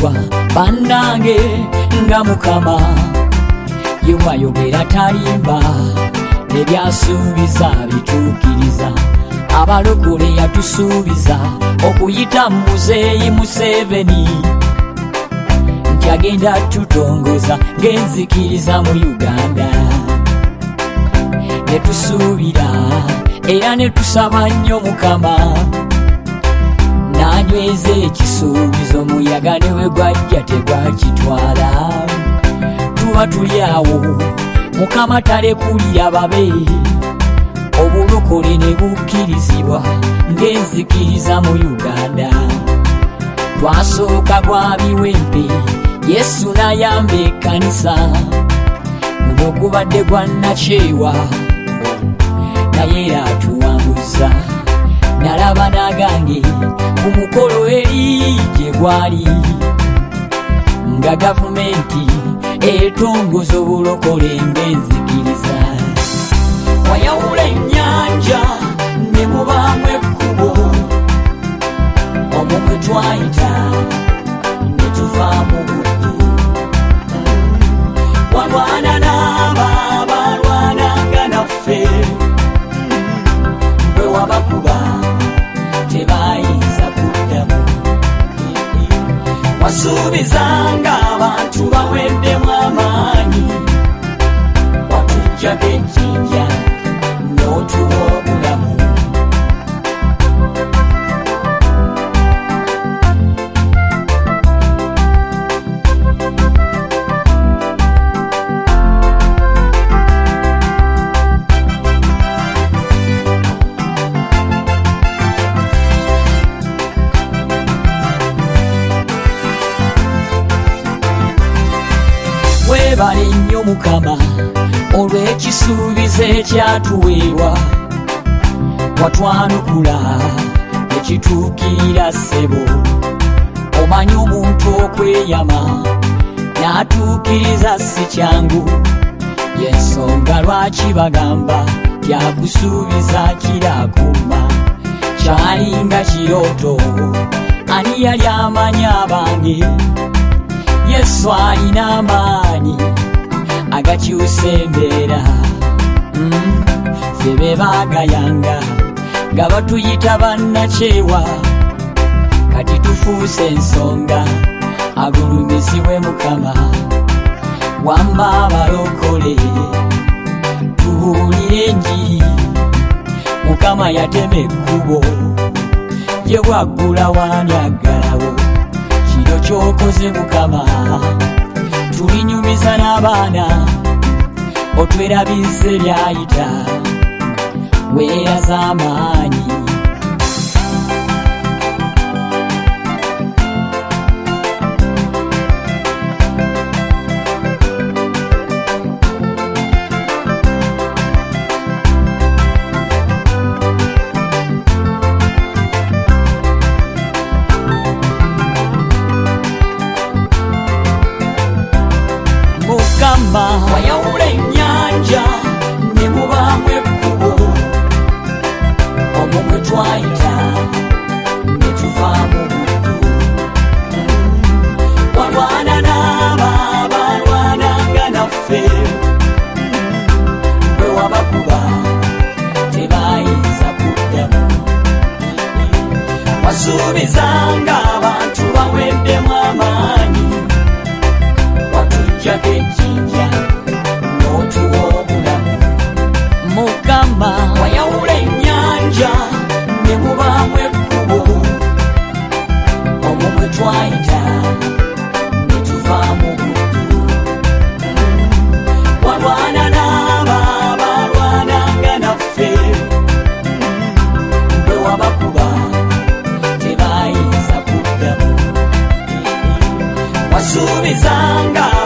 bw'oyitibwa bannange nga Mukama ye bw'ayogera talimba ebyasuubiza bituukiriza abalokole yatusuubiza okuyita Muzeeyi Museveni nti agenda tutongoza ng'enzikiriza mu Uganda ne tusuubira era ne tusaba nnyo Mukama n'anyweza ekisuubizo muyaga ne we gwajja tegwakitwala tuba tuli awo Mukama talekulira babe obulokole ne bukkirizibwa ng'enzikiriza mu Uganda twasooka gwa biwempe Yesu n'ayamba ekkanisa guno gubadde gwa nakyewa naye era atuwambuza nalaba nagange ku mukolo eri gye gwali nga gavumenti etongoza obulokole ng'enzikiriza wayawula ennyanja ne mubaamu ekkubo omwo mwe twayita ne tuva mu buddu walwana n'abo abalwananga naffe bwe wabakuba tebayinza kuddamu wasuubizanga abantu baweddemu amaanyi watujjako ejjinja n'otuwa obulamu webale nnyo Mukama olw'ekisuubizo ekyatuweebwa watwanukula ekituukirira ssebo omanyi omuntu okweyama n'atuukiriza si kyangu y'ensonga lwaki bagamba byakusuubiza kirakumma kyalinga kirooto ani yali amanyi abange Yesu alina amaanyi agakyusa embeera ffe be baagayanga nga batuyita bannakyewa kati tufuuse ensonga agulumizibwe Mukama wamba abalokole tubuulire enjiri Mukama yatema ekkubo ye bwaggula wanyaggalawo kino ky'okoze Mukama tulinyumiza n'abaana otwerabize lyayita weeraza amaanyi wayawula ennyanja ne mubaamu ekkubo omwo mwe twayita ne tuva mu buddu walwana n'abo abalwananga naffe bwe wabakuba tebayinza kuddamu wasuubizanga abantu baweddemu amaanyi watujjako ejjinja n'otuwa obulamu Mukama wayawula ennyanja ne mubaamu ekkubo omwo mwe twayita ne tuva mu buddu walwana n'abo abalwananga naffe bwe wabakuba tebayinza kuddamu wasuubizanga